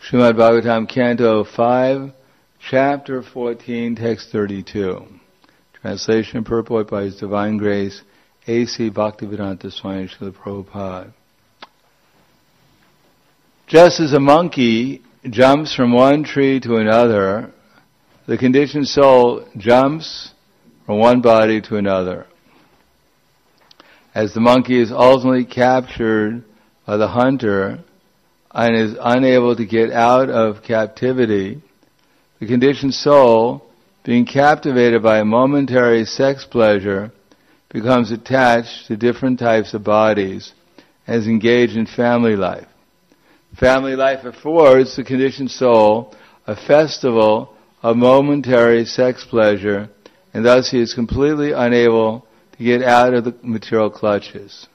Srimad Bhagavatam, Canto 5, Chapter 14, Text 32. Translation and purport by His Divine Grace, A.C. Bhaktivedanta Swami Srila Prabhupada. Just as a monkey jumps from one tree to another, the conditioned soul jumps from one body to another. As the monkey is ultimately captured by the hunter and is unable to get out of captivity, the conditioned soul, being captivated by a momentary sex pleasure, becomes attached to different types of bodies and is engaged in family life. Family life affords the conditioned soul a festival of momentary sex pleasure, and thus he is completely unable to get out of the material clutches.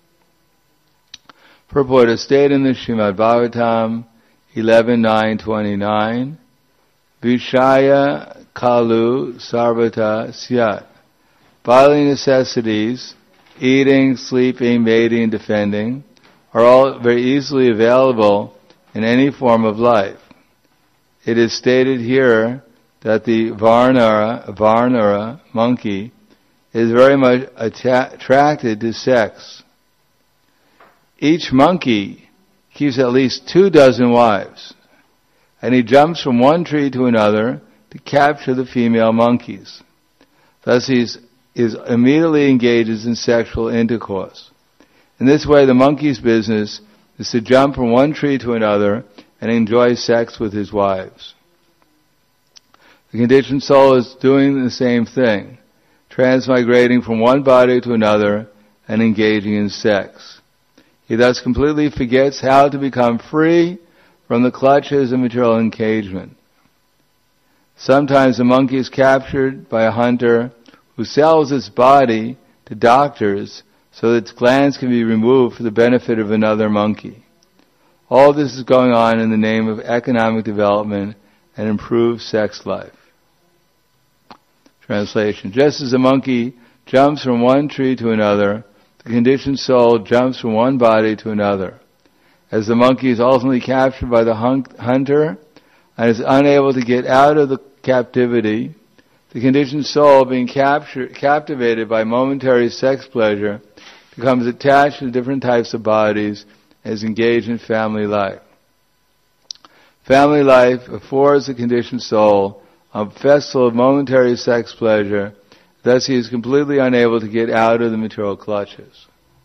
Purport is stated in the Srimad Bhagavatam 11.9.29, Vishaya kalu sarvata syat. Bodily necessities, eating, sleeping, mating, and defending, are all very easily available in any form of life. It is stated here that the Varnara monkey is very much attracted to sex. Each monkey keeps at least 24 wives, and he jumps from one tree to another to capture the female monkeys. Thus he immediately engages in sexual intercourse. In this way, the monkey's business is to jump from one tree to another and enjoy sex with his wives. The conditioned soul is doing the same thing, transmigrating from one body to another and engaging in sex. He thus completely forgets how to become free from the clutches of material engagement. Sometimes the monkey is captured by a hunter who sells its body to doctors so that its glands can be removed for the benefit of another monkey. All this is going on in the name of economic development and improved sex life. Translation. Just as a monkey jumps from one tree to another, the conditioned soul jumps from one body to another. As the monkey is ultimately captured by the hunter and is unable to get out of the captivity, the conditioned soul, being captivated by momentary sex pleasure, becomes attached to different types of bodies and is engaged in family life. Family life affords the conditioned soul a festival of momentary sex pleasure. Thus he is completely unable to get out of the material clutches.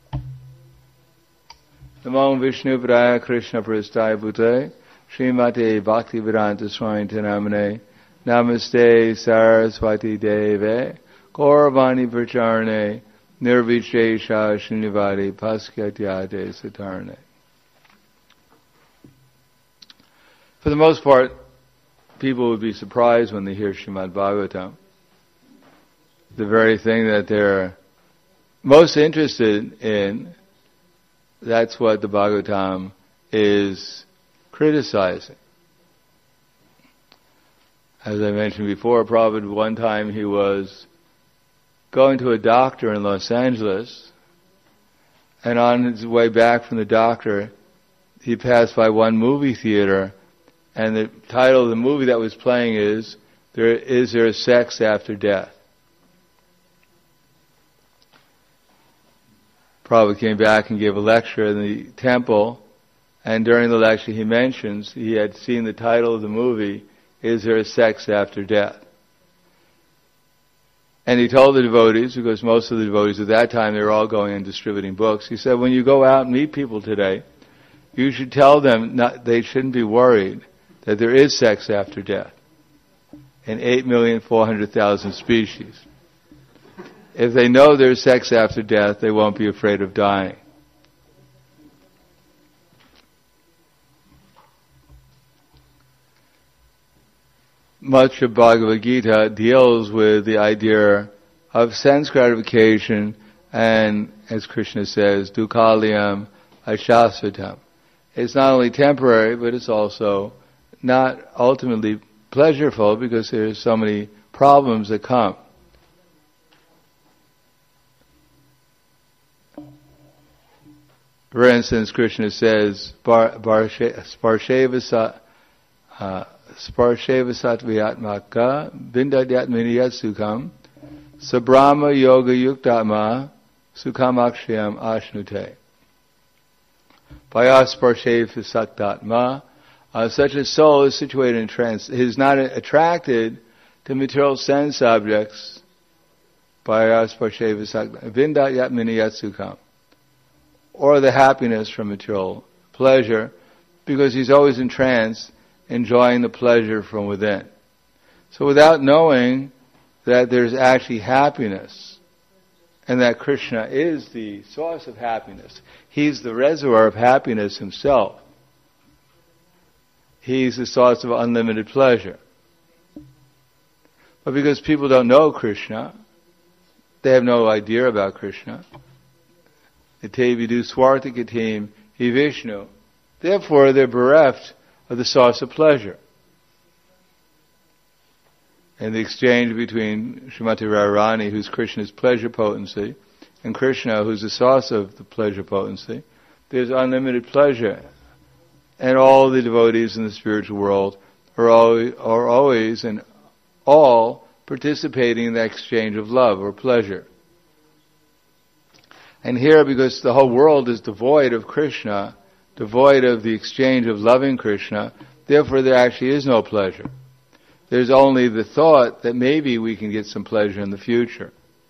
Namo Vishnu Padaya Krishna Prasthaya Bhute Srimate Bhaktivedanta Swami Namane Namaste Saraswati Deve Gauravani Pracharane Nirvichesha Srinivadi Paskatyate Satarne. For the most part, people would be surprised when they hear Srimad Bhagavatam. The very thing that they're most interested in, that's what the Bhagavatam is criticizing. As I mentioned before, Prabhupada, one time he was going to a doctor in Los Angeles, and on his way back from the doctor, he passed by one movie theater, and the title of the movie that was playing is there sex after death? Prabhupada came back and gave a lecture in the temple, and during the lecture he mentions he had seen the title of the movie, Is There a Sex After Death? And he told the devotees, because most of the devotees at that time, they were all going and distributing books, he said, when you go out and meet people today, you should tell them they shouldn't be worried that there is sex after death in 8,400,000 species. If they know there's sex after death, they won't be afraid of dying. Much of Bhagavad Gita deals with the idea of sense gratification and, as Krishna says, dukkhalayam ashashvatam. It's not only temporary, but it's also not ultimately pleasureful because there's so many problems that come. For instance, Krishna says, Sparsheva Sparsheva Sattva-atmaka Bindadyatmini Sukham Sabrahma Yoga Yuktama Sukhamakshayam Ashnute. Vaya Sparsheva Sattva-atma. Such a soul is situated in trance. He is not attracted to material sense objects. Vaya Sparsheva Sattva Bindadyatmini Sukham. Or the happiness from material pleasure, because he's always in trance, enjoying the pleasure from within. So without knowing that there's actually happiness, and that Krishna is the source of happiness, he's the reservoir of happiness himself. He's the source of unlimited pleasure. But because people don't know Krishna, they have no idea about Krishna. Ite vidu swartikatim hi Vishnu. Therefore, they're bereft of the source of pleasure. And the exchange between Srimati Radharani, who's Krishna's pleasure potency, and Krishna, who's the source of the pleasure potency, there's unlimited pleasure. And all the devotees in the spiritual world are always and all participating in the exchange of love or pleasure. And here, because the whole world is devoid of Krishna, devoid of the exchange of loving Krishna, therefore there actually is no pleasure. There's only the thought that maybe we can get some pleasure in the future.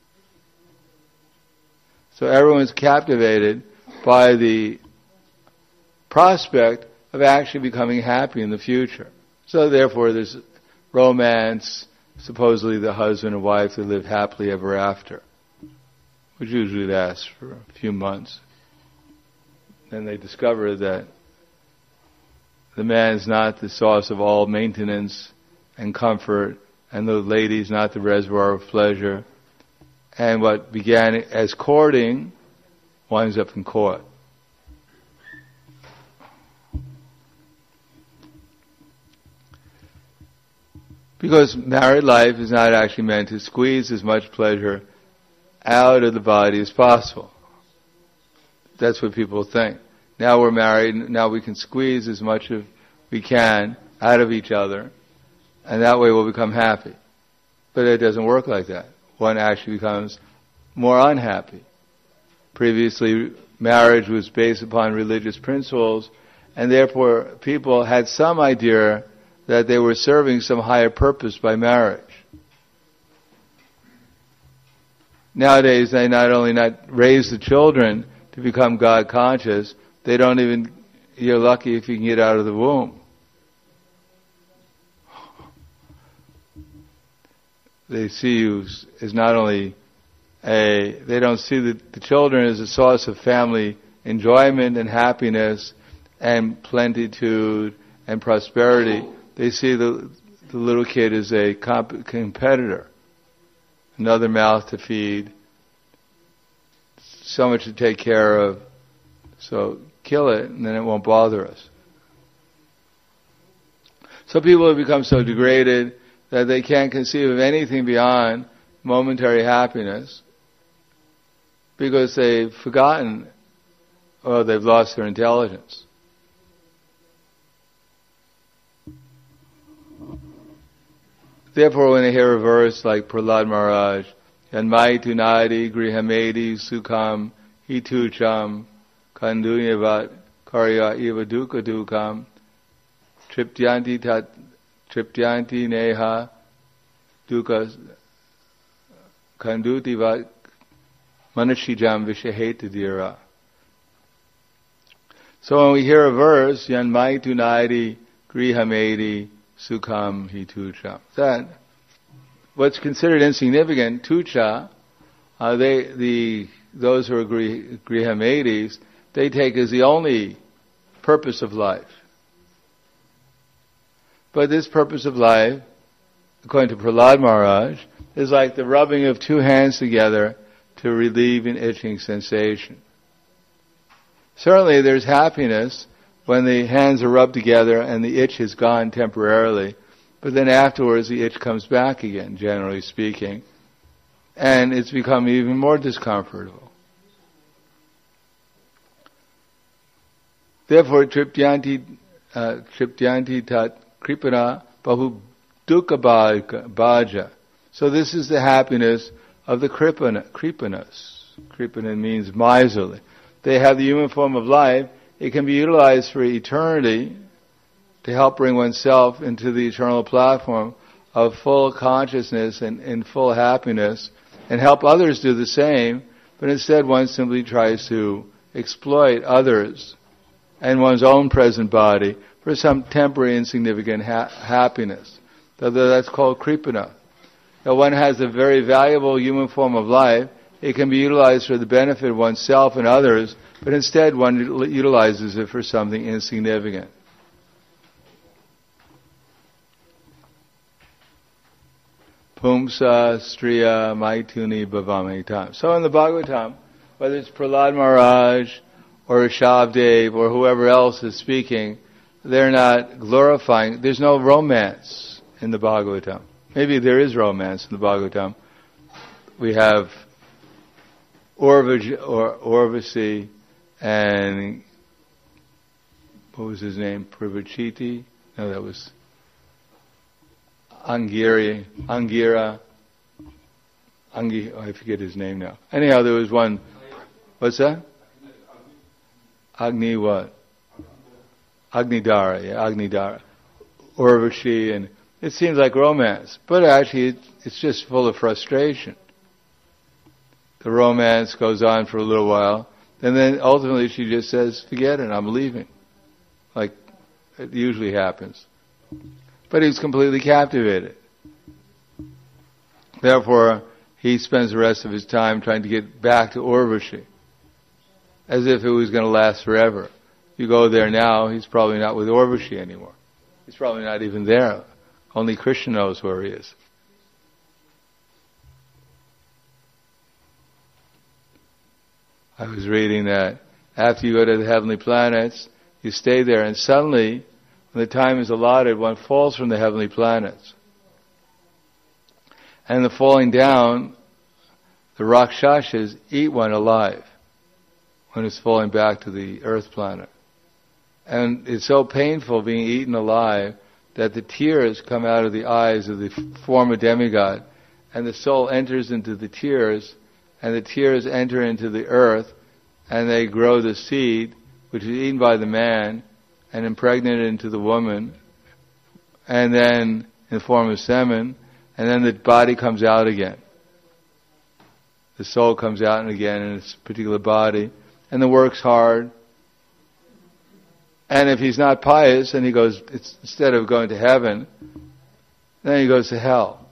So everyone's captivated by the prospect of actually becoming happy in the future. So therefore there's romance, supposedly the husband and wife that live happily ever after, which usually lasts for a few months. Then they discover that the man is not the source of all maintenance and comfort, and the lady is not the reservoir of pleasure. And what began as courting winds up in court. Because married life is not actually meant to squeeze as much pleasure out of the body as possible. That's what people think. Now we're married, now we can squeeze as much as we can out of each other, and that way we'll become happy. But it doesn't work like that. One actually becomes more unhappy. Previously, marriage was based upon religious principles, and therefore people had some idea that they were serving some higher purpose by marriage. Nowadays, they not only not raise the children to become God conscious, they don't even, you're lucky if you can get out of the womb. They see you as not only they don't see the children as a source of family enjoyment and happiness and plenitude and prosperity. They see the little kid as a competitor, another mouth to feed, so much to take care of, so kill it and then it won't bother us. So people have become so degraded that they can't conceive of anything beyond momentary happiness because they've forgotten, or they've lost their intelligence. Therefore, when they hear a verse like Prahlad Maharaj, Yanmai tunadi grihamedi sukham hitucham kandunyavat karya eva dukkha dukkam triptyanti neha dukkha kandutivat manashijam vishaheta. So when we hear a verse, Yanmai tunadi grihamedi sukham hitucha, that what's considered insignificant, tucha, those who are grihamedis, they take as the only purpose of life. But this purpose of life, according to Prahlad Maharaj, is like the rubbing of two hands together to relieve an itching sensation. Certainly there's happiness when the hands are rubbed together and the itch is gone temporarily, but then afterwards the itch comes back again, generally speaking, and it's become even more discomfortable. Therefore, triptyanti tat kripana bahu dukkha bhaja. So this is the happiness of the kripanas. Kripana means miserly. They have the human form of life. It can be utilized for eternity to help bring oneself into the eternal platform of full consciousness and full happiness, and help others do the same, but instead one simply tries to exploit others and one's own present body for some temporary insignificant happiness. That's called kripana. Now one has a very valuable human form of life. It can be utilized for the benefit of oneself and others, but instead one utilizes it for something insignificant. Pumsa striya maituni bhavamitam. So in the Bhagavatam, whether it's Prahlad Maharaj or Rishabdev or whoever else is speaking, they're not glorifying. There's no romance in the Bhagavatam. Maybe there is romance in the Bhagavatam. We have Urvasi and what was his name? Prabhachiti? No, that was Angira. I forget his name now. Anyhow, there was one. What's that? Agni what? Agnidara, yeah, Agnidara. Urvashi, and it seems like romance, but actually it's just full of frustration. The romance goes on for a little while, and then ultimately she just says, forget it, I'm leaving. Like it usually happens. But he's completely captivated. Therefore, he spends the rest of his time trying to get back to Urvashi, as if it was going to last forever. You go there now, he's probably not with Urvashi anymore. He's probably not even there. Only Krishna knows where he is. I was reading that after you go to the heavenly planets, you stay there, and suddenly, when the time is allotted, one falls from the heavenly planets. And the falling down, the Rakshasas eat one alive when it's falling back to the earth planet. And it's so painful being eaten alive that the tears come out of the eyes of the former demigod, and the soul enters into the tears, and the tears enter into the earth, and they grow the seed, which is eaten by the man, and impregnated into the woman, and then in the form of semen, and then the body comes out again. The soul comes out again in its particular body, and then works hard. And if he's not pious, and he goes, instead of going to heaven, then he goes to hell.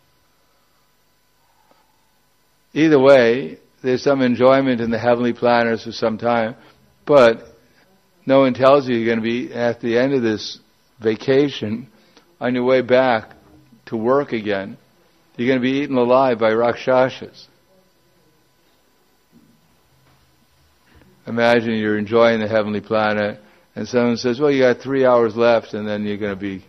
Either way, there's some enjoyment in the heavenly planets for some time, but no one tells you you're going to be, at the end of this vacation, on your way back to work again, you're going to be eaten alive by Rakshasas. Imagine you're enjoying the heavenly planet, and someone says, well, you got 3 hours left, and then you're going to be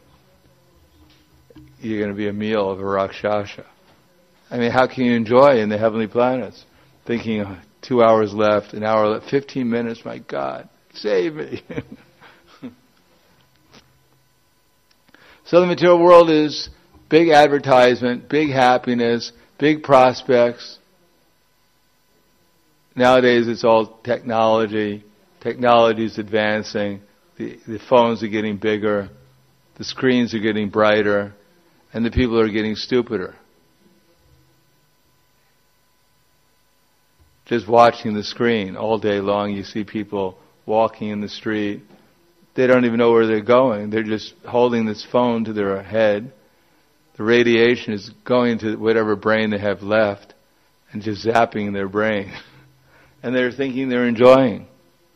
a meal of a Rakshasa. I mean, how can you enjoy in the heavenly planets? Thinking 2 hours left, an hour left, 15 minutes, my God, save me. So the material world is big advertisement, big happiness, big prospects. Nowadays it's all technology. Technology is advancing. The phones are getting bigger. The screens are getting brighter. And the people are getting stupider. Just watching the screen all day long, you see people walking in the street. They don't even know where they're going. They're just holding this phone to their head. The radiation is going to whatever brain they have left and just zapping their brain. And they're thinking they're enjoying.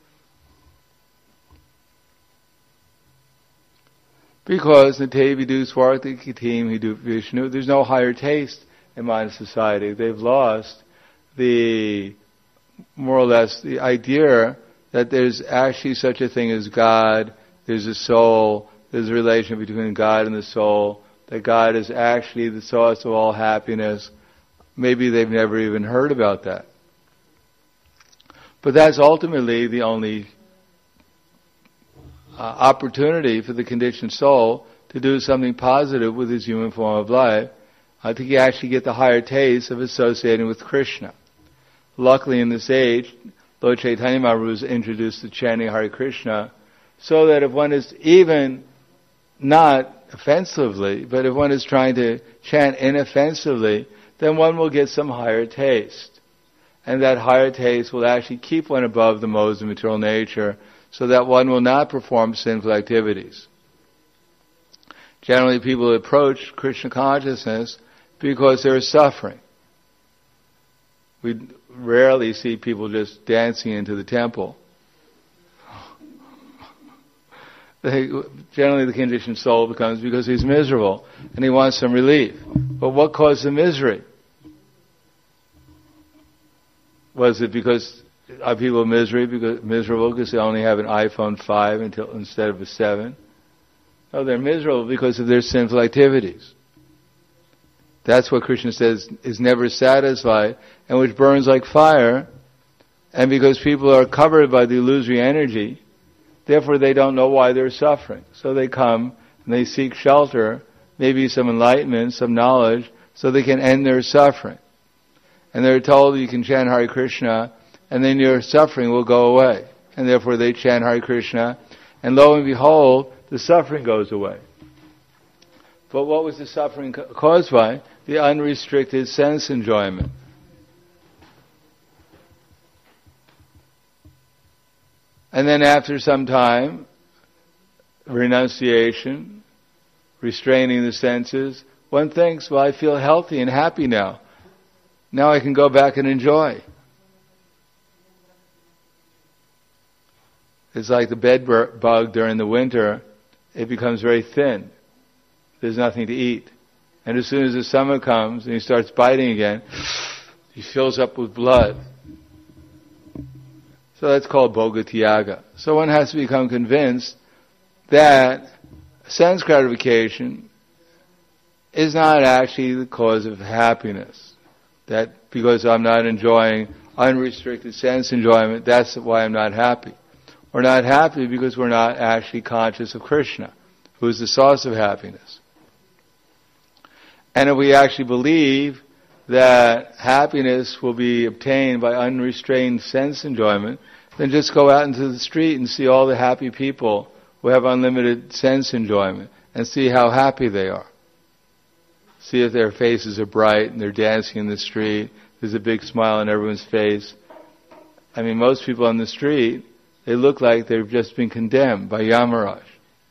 Because Nate Vidu Swarthi Kitim Hidu Vishnu, there's no higher taste in modern society. They've lost more or less the idea that there's actually such a thing as God, there's a soul, there's a relation between God and the soul, that God is actually the source of all happiness. Maybe they've never even heard about that. But that's ultimately the only opportunity for the conditioned soul to do something positive with his human form of life, I think you actually get the higher taste of associating with Krishna. Luckily in this age, Lord Chaitanya Mahaprabhu has introduced the chanting Hare Krishna, so that if one is even not offensively, but if one is trying to chant inoffensively, then one will get some higher taste. And that higher taste will actually keep one above the modes of material nature, so that one will not perform sinful activities. Generally, people approach Krishna consciousness because they're suffering. We rarely see people just dancing into the temple. Generally, the conditioned soul becomes because he's miserable and he wants some relief. But what caused the misery? Was it because are people miserable because they only have an iPhone 5 instead of a 7? No, they're miserable because of their sinful activities. That's what Krishna says is never satisfied and which burns like fire. And because people are covered by the illusory energy, therefore they don't know why they're suffering. So they come and they seek shelter, maybe some enlightenment, some knowledge, so they can end their suffering. And they're told you can chant Hare Krishna and then your suffering will go away. And therefore they chant Hare Krishna and lo and behold, the suffering goes away. But what was the suffering caused by? The unrestricted sense enjoyment. And then after some time, renunciation, restraining the senses, one thinks, well, I feel healthy and happy now. Now I can go back and enjoy. It's like the bed bug during the winter. It becomes very thin. There's nothing to eat. And as soon as the summer comes and he starts biting again, he fills up with blood. So that's called bhogatyaga. So one has to become convinced that sense gratification is not actually the cause of happiness. That because I'm not enjoying unrestricted sense enjoyment, that's why I'm not happy. We're not happy because we're not actually conscious of Krishna, who is the source of happiness. And if we actually believe that happiness will be obtained by unrestrained sense enjoyment, then just go out into the street and see all the happy people who have unlimited sense enjoyment and see how happy they are. See if their faces are bright and they're dancing in the street. There's a big smile on everyone's face. I mean, most people on the street, they look like they've just been condemned by Yamaraj.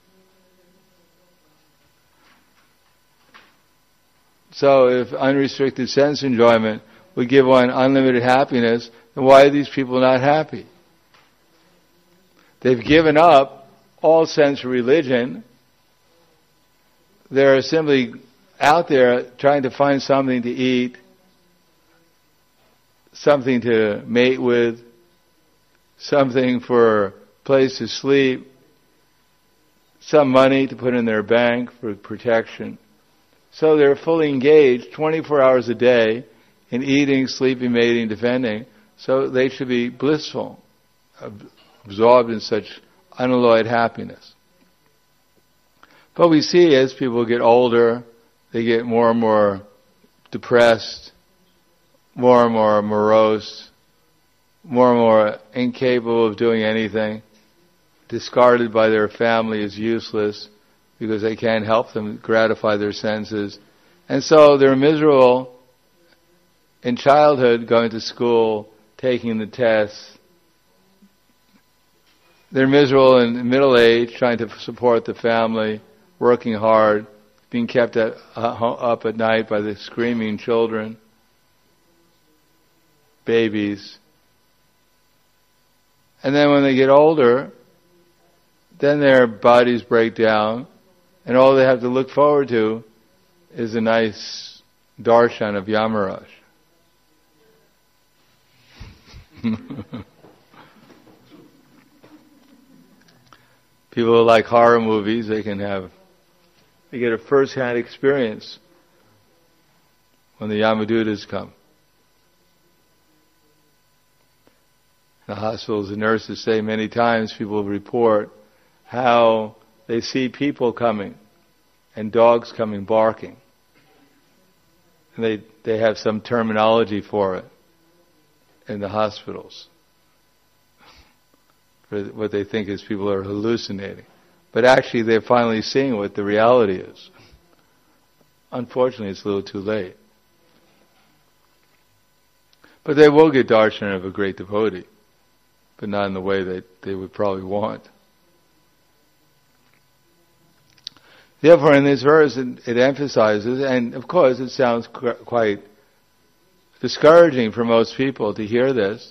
So if unrestricted sense enjoyment would give one unlimited happiness, then why are these people not happy? They've given up all sense of religion. They're simply out there trying to find something to eat, something to mate with, something for a place to sleep, some money to put in their bank for protection. So they're fully engaged 24 hours a day in eating, sleeping, mating, defending. So they should be blissful, absorbed in such unalloyed happiness. But we see as people get older, they get more and more depressed, more and more morose, more and more incapable of doing anything, discarded by their family as useless because they can't help them gratify their senses. And so they're miserable in childhood, going to school, taking the tests. They're miserable in middle age, trying to support the family, working hard, being kept up at night by the screaming children, babies. And then when they get older, then their bodies break down, and all they have to look forward to is a nice darshan of Yamaraj. People who like horror movies, they get a first-hand experience when the Yamadutas come. In the hospitals, the nurses say many times people report how they see people coming and dogs coming barking. And they have some terminology for it in the hospitals, for what they think is people are hallucinating. But actually they're finally seeing what the reality is. Unfortunately, it's a little too late. But they will get darshan of a great devotee, but not in the way that they would probably want. Therefore, in this verse, it emphasizes, and of course it sounds quite discouraging for most people to hear this.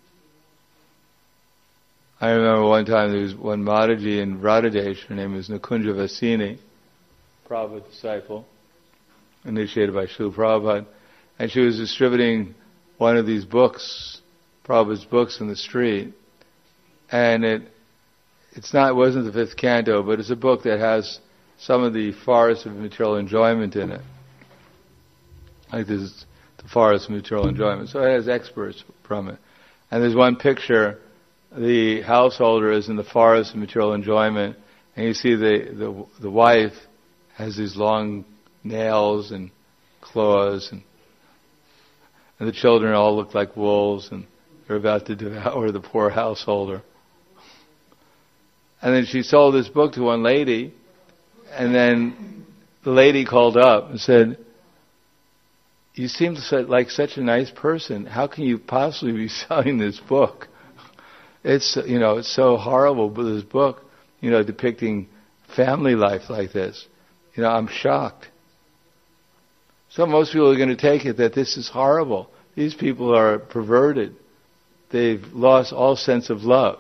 I remember one time there was one Mataji in Radhadesh, her name was Nakunja Vasini, Prabhupada disciple, initiated by Srila Prabhupada, and she was distributing one of these books, Prabhupada's books, in the street, and it wasn't the fifth canto, but it's a book that has some of the forest of material enjoyment in it. Like this is the forest of material enjoyment. So it has experts from it. And there's one picture, the householder is in the forest of material enjoyment, and you see the wife has these long nails and claws, and the children all look like wolves, and they're about to devour the poor householder. And then she sold this book to one lady, and then the lady called up and said, "You seem like such a nice person. How can you possibly be selling this book? It's so horrible, but this book, depicting family life like this. I'm shocked." So most people are going to take it that this is horrible. These people are perverted. They've lost all sense of love.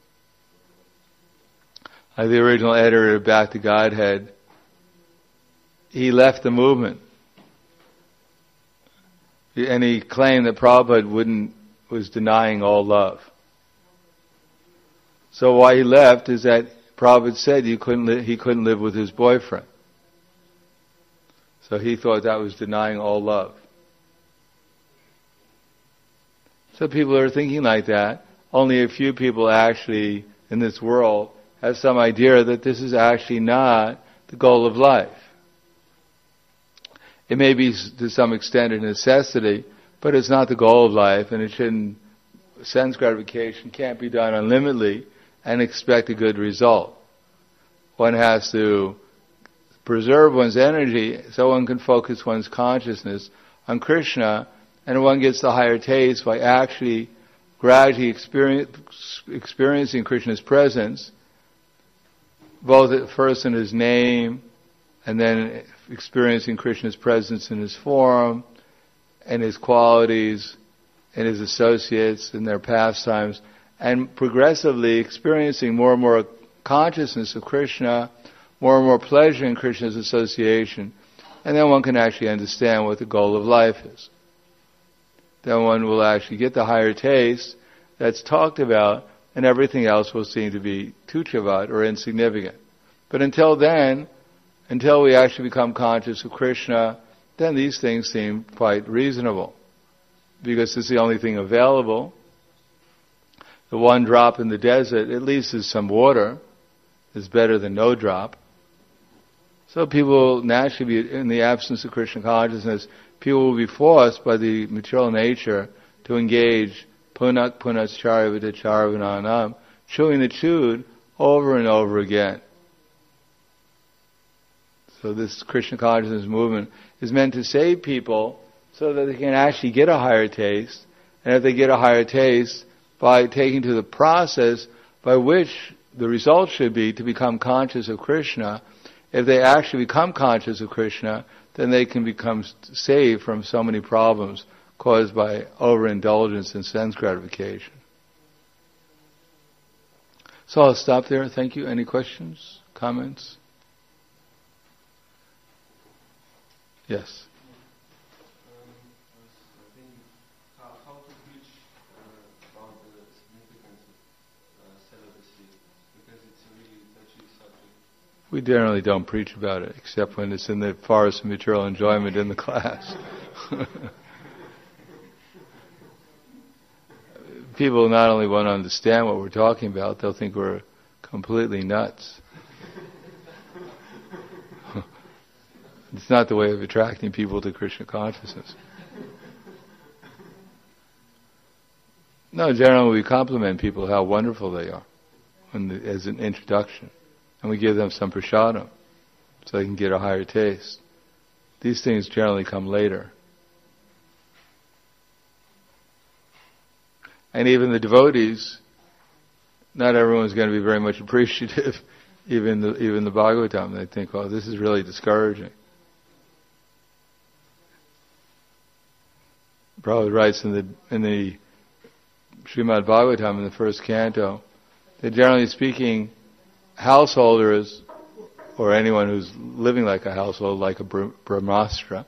The original editor of Back to Godhead, he left the movement. And he claimed that Prabhupada was denying all love. So why he left is that Prabhupada said he couldn't live with his boyfriend. So he thought that was denying all love. So people are thinking like that. Only a few people actually in this world have some idea that this is actually not the goal of life. It may be to some extent a necessity, but it's not the goal of life, and sense gratification can't be done unlimitedly and expect a good result. One has to preserve one's energy so one can focus one's consciousness on Krishna, and one gets the higher taste by actually gradually experiencing Krishna's presence, both at first in His name, and then experiencing Krishna's presence in His form, and His qualities, and His associates, and their pastimes, and progressively experiencing more and more consciousness of Krishna, more and more pleasure in Krishna's association, and then one can actually understand what the goal of life is. Then one will actually get the higher taste that's talked about, and everything else will seem to be tuchavat, or insignificant. But until then, until we actually become conscious of Krishna, then these things seem quite reasonable, because it's the only thing available. The one drop in the desert, at least is some water, is better than no drop. So people will naturally be, in the absence of Krishna consciousness, people will be forced by the material nature to engage punak punascharvita charvananam, chewing the chewed over and over again. So this Krishna consciousness movement is meant to save people so that they can actually get a higher taste, and if they get a higher taste, by taking to the process by which the result should be to become conscious of Krishna. If they actually become conscious of Krishna, then they can become saved from so many problems caused by overindulgence in sense gratification. So I'll stop there. Thank you. Any questions? Comments? Yes. How to preach about the significance of celibacy, because it's a really touchy subject. We generally don't preach about it, except when it's in the forest of material enjoyment in the class. People not only won't understand what we're talking about, they'll think we're completely nuts. It's not the way of attracting people to Krishna consciousness. No, generally we compliment people how wonderful they are as an introduction. And we give them some prasadam so they can get a higher taste. These things generally come later. And even the devotees, not everyone's going to be very much appreciative. Even the Bhagavatam, they think, oh, this is really discouraging. Prabhupada writes in the Srimad Bhagavatam in the first canto that generally speaking, householders, or anyone who's living like a household, like a brahmastra,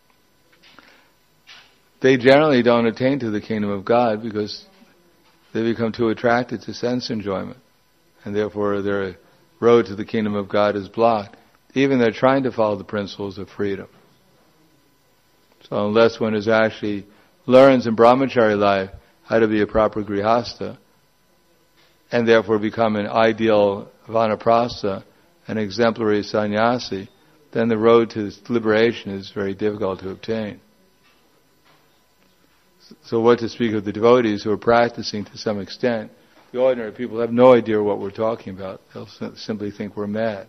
they generally don't attain to the kingdom of God because they become too attracted to sense enjoyment, and therefore their road to the kingdom of God is blocked. Even they're trying to follow the principles of freedom. So unless one is actually learns in brahmachari life how to be a proper grihastha, and therefore become an ideal vanaprastha, an exemplary sannyasi, then the road to liberation is very difficult to obtain. So what to speak of the devotees who are practicing to some extent? The ordinary people have no idea what we're talking about. They'll simply think we're mad.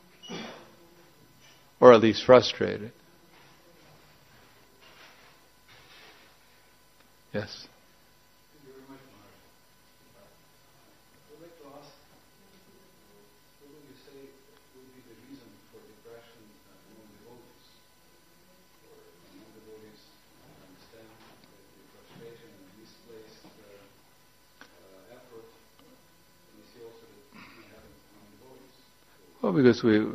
Or at least frustrated. Yes? Thank you very much, Maharaj. I'd like to ask, what would you say would be the reason for depression among devotees? Or among devotees, I understand that the frustration and misplaced effort, and you see also that we have it among devotees. Well, because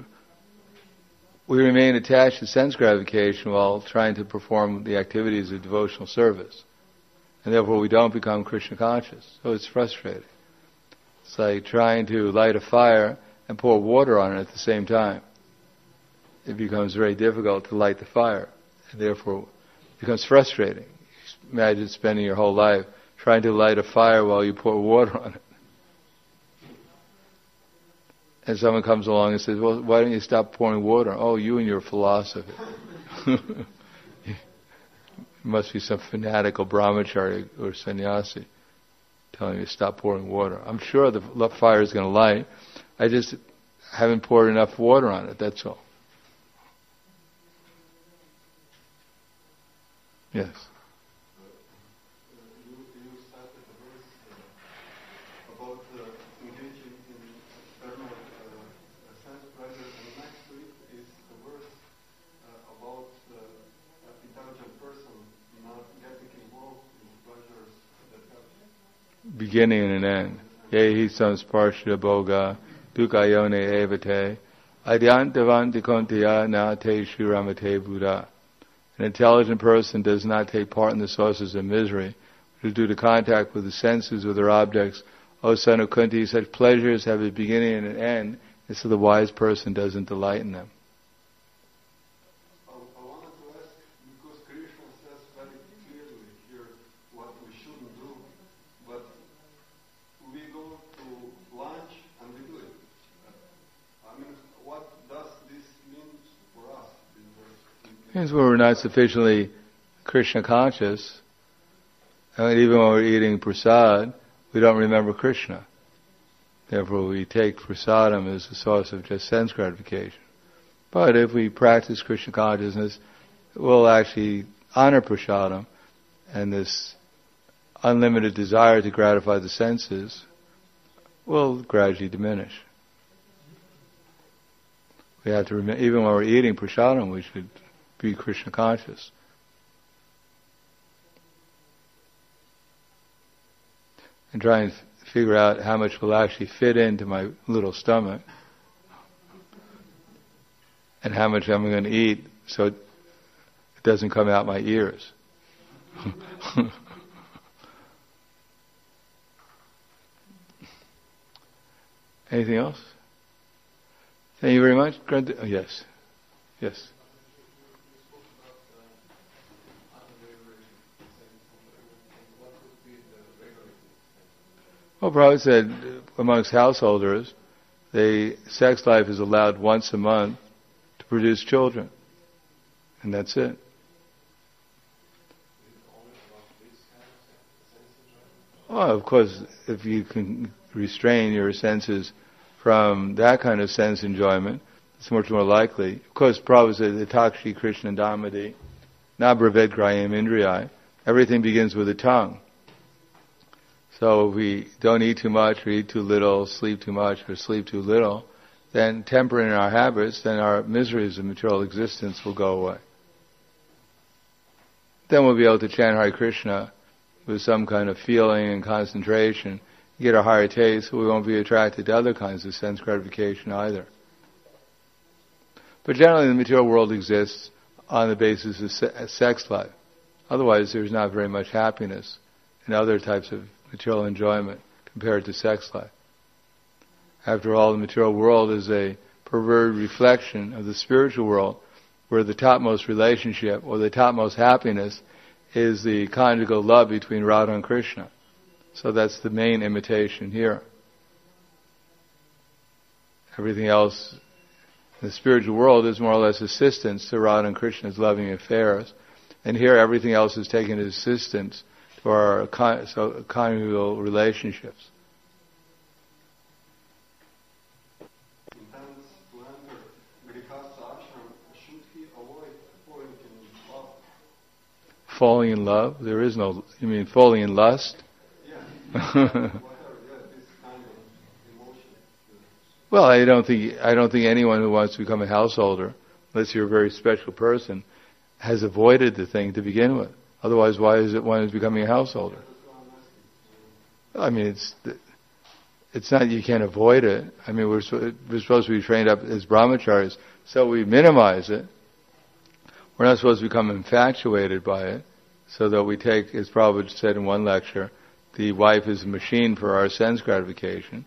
we remain attached to sense gratification while trying to perform the activities of devotional service. And therefore we don't become Krishna conscious. So it's frustrating. It's like trying to light a fire and pour water on it at the same time. It becomes very difficult to light the fire. And therefore it becomes frustrating. Imagine spending your whole life trying to light a fire while you pour water on it. And someone comes along and says, well, why don't you stop pouring water? Oh, you and your philosophy. Must be some fanatical brahmachari or sannyasi telling you to stop pouring water. I'm sure the fire is going to light. I just haven't poured enough water on it, that's all. Yes. You started the verse about engaging in external sense pleasure, and next to it is the verse about intelligent person not getting involved in pleasures that have Beginning and an end. Yehi samsparshya bhoga dukayone evate adyantavanti kontiya na te shuramate buddha. An intelligent person does not take part in the sources of misery, which is due to contact with the senses or their objects. O son of Kunti, such pleasures have a beginning and an end, and so the wise person doesn't delight in them. I wanted to ask, because Krishna says very clearly here what we shouldn't do, but we go to lunch and we do it. I mean, what does this mean for us? It means when we're not sufficiently Krishna conscious, and even when we're eating prasad, we don't remember Krishna. Therefore we take prasadam as a source of just sense gratification. But if we practice Krishna consciousness, we'll actually honor prasadam, and this unlimited desire to gratify the senses will gradually diminish. We have to remember, even when we're eating prasadam, we should be Krishna conscious. And try and figure out how much will actually fit into my little stomach and how much I'm going to eat so it doesn't come out my ears. Anything else? Thank you very much. Oh, yes. Yes. Well, Prabhupada said amongst householders, sex life is allowed once a month to produce children. And that's it. Well, of course, if you can restrain your senses from that kind of sense enjoyment, it's much more likely. Of course, Prabhupada said, the Takshi Krishna Damadi, Nabravet Grayam Indriyai, everything begins with the tongue. So if we don't eat too much, or eat too little, sleep too much, or sleep too little, then tempering our habits, then our miseries of material existence will go away. Then we'll be able to chant Hare Krishna with some kind of feeling and concentration, get a higher taste, so we won't be attracted to other kinds of sense gratification either. But generally the material world exists on the basis of sex life. Otherwise there's not very much happiness in other types of material enjoyment compared to sex life. After all, the material world is a perverted reflection of the spiritual world, where the topmost relationship or the topmost happiness is the conjugal love between Radha and Krishna. So that's the main imitation here. Everything else in the spiritual world is more or less assistance to Radha and Krishna's loving affairs. And here everything else is taken as assistance to our conjugal relationships. Falling in love? There is no... You mean falling in lust? Yeah. Well, I don't think anyone who wants to become a householder, unless you're a very special person, has avoided the thing to begin with. Otherwise, why is it one is becoming a householder? I mean, it's not you can't avoid it. I mean, we're supposed to be trained up as brahmacharis, so we minimize it. We're not supposed to become infatuated by it, so that we take, as Prabhupada said in one lecture, the wife is a machine for our sense gratification.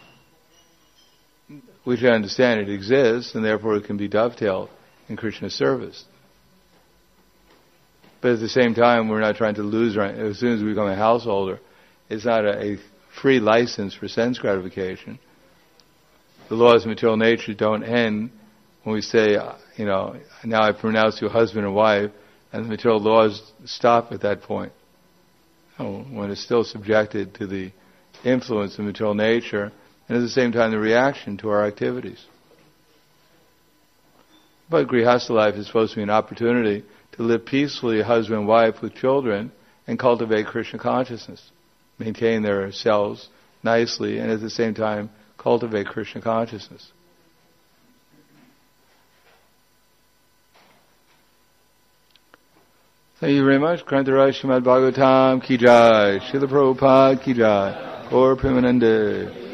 We should understand it exists, and therefore it can be dovetailed in Krishna's service. But at the same time, we're not trying to lose, as soon as we become a householder, it's not a free license for sense gratification. The laws of material nature don't end when we say, now I pronounce you husband and wife, and the material laws stop at that point. When it's still subjected to the influence of material nature, and at the same time the reaction to our activities. But Grihastha life is supposed to be an opportunity to live peacefully, husband and wife with children, and cultivate Krishna consciousness. Maintain their selves nicely, and at the same time cultivate Krishna consciousness. Thank you very much. Grantaraj Srimad Bhagavatam ki jai. Srila Prabhupada ki jai. Gaur Premanande.